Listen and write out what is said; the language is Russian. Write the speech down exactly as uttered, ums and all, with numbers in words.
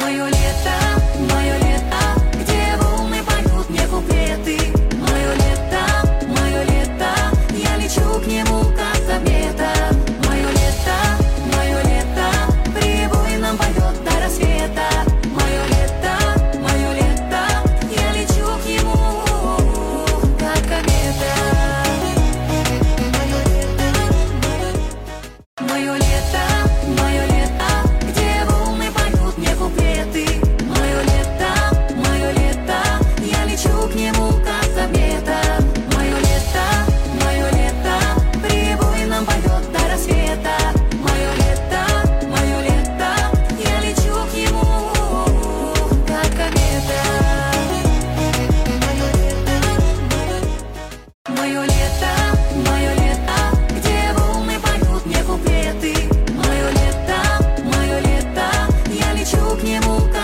Мое лето, мое лето, где волны поют мне куплеты. Мое лето, мое лето, я лечу к нему как комета. Мое лето, мое лето, прибой нам поет до рассвета. Мое лето, мое лето, я лечу к нему как комета. Мое лето, мое лето, где волны поют мне куплеты. Мое лето, мое лето, я лечу к нему как комета. Мое лето, мое лето, прибой нам поет до рассвета. Мое лето, мое лето, я лечу к нему как комета. Мое лето, мое лето, где волны поют мне куплеты. Мое лето, мое лето, я лечу к нему как